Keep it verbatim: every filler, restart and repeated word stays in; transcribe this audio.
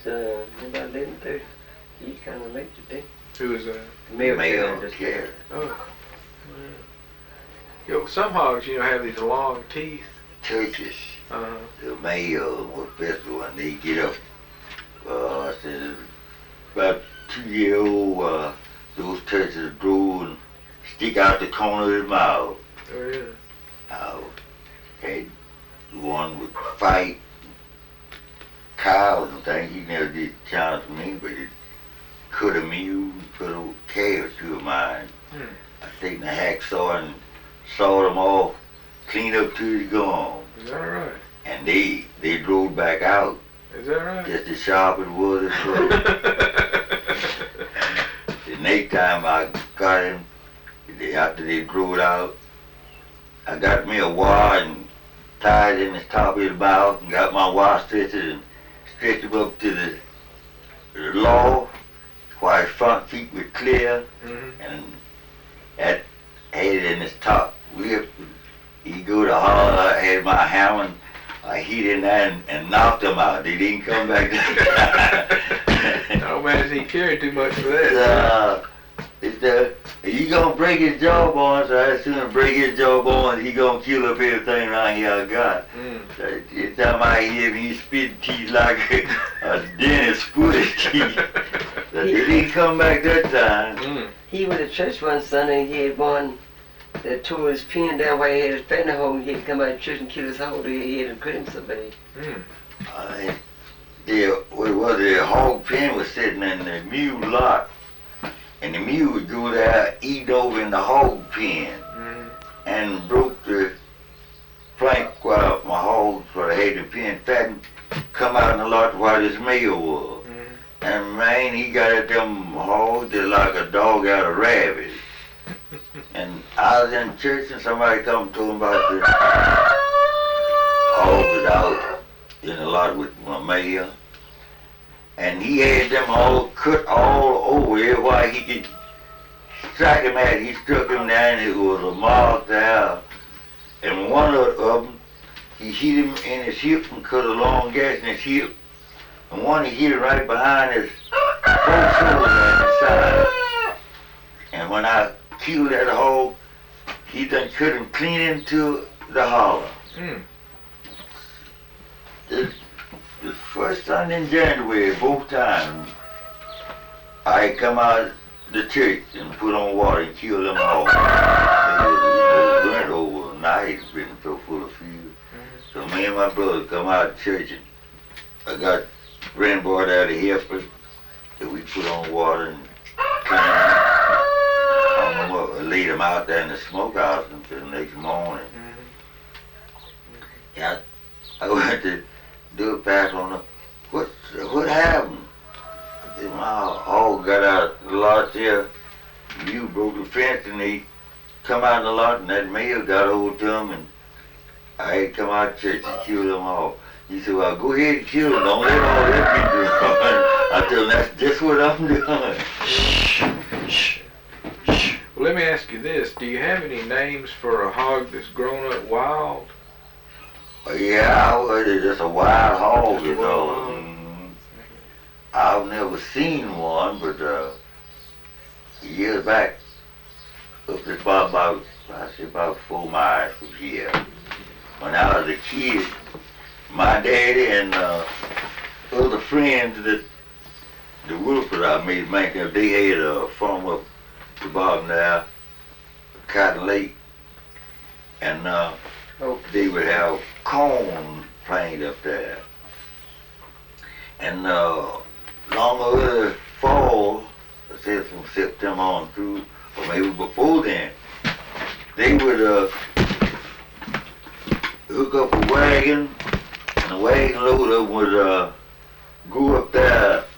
uh, about eleven thirty. He's kind of late today. Who is that? Mail Mail just carrier. Oh. Yeah. Yo, some hogs, you know, have these long teeth. Churches, Uh-huh. the mayor was festival, when they get up, uh, I said, about two year old, uh, those churches grew and stick out the corner of his mouth. Oh, yeah. I had one would fight cows and things. He never did challenge me, but it cut a mule, put a calf to a mine. Hmm. I taken the hacksaw and sawed them off, cleaned up to his gone. Is that right? And they they drove back out Is that right? just as sharp as was as well. The next time I got him, they- after they drove out, I got me a wire and tied it in the top of his mouth and got my wire stretcher and stretched him up to the, the law while his front feet were clear, Mm-hmm. and that had it in his top lip. He go to holler, I had my hammer and I hit in there and, and knocked him out. They didn't come back. Oh man, he carried too much for that. uh, it's the, you gonna break his jawbone, so as soon as break his jawbone, he gonna kill up everything around here I got. Mm. So it's time I hear him, he spit teeth like a, a dentist put his teeth. So they didn't come back that time. Mm. He went to church one Sunday. He had one that tore his pen down while he had his pen hole. He had to come out of church and kill his hole. He had to cut him so bad. Mm. Uh, the, what was it, the hog pen was sitting in the mule lot, and the mule would go there, eat over in the hog pen, Mm. and broke the plank while my hogs, where they had the pen fattened, come out in the lot while this mail was. Mm. And man, he got at them hogs just like a dog out of rabbits. And I was in church and somebody come to him about the hog was out in the lot with my mayor. And he had them all cut all over here while he could strike him at. He struck him down, it was a mark there. And one of them, he hit him in his hip and cut a long gash in his hip. And one he hit him right behind his four shoulders on his side. And when I killed that hog, he done cut him clean into the hollow. Mm. The, the first Sunday in January, both times, I come out the church and put on water and kill them all. It was, it was burnt overnight, it's been so full of fever. So me and my brother come out of church and I got grandboy out of Hereford that we put on water and cleaned them. I laid them out there in the smokehouse until the next morning. Mm-hmm. Yeah, I went to do a pass on the, what, what happened? My hog got out the lot there, you broke the fence and they come out in the lot and that mail got hold to them and I had to come out of church and kill them all. He said, well, go ahead and kill them, don't let all that be done. I told him, that's just what I'm doing. Well, let me ask you this. Do you have any names for a hog that's grown up wild? Yeah, well, it's just a wild hog, you Just a know. wild. Mm, I've never seen one, but uh, years back, up to about, about, I say about four miles from here, when I was a kid, my daddy and uh, other friends that the Wilford I made, man, they had a farm up the bottom there, Cotton Lake, and uh, Oh, they would have corn planted up there. And uh, long over the fall, I said from September on through, or maybe before then, they would uh, hook up a wagon, and the wagon load of them would uh, go up there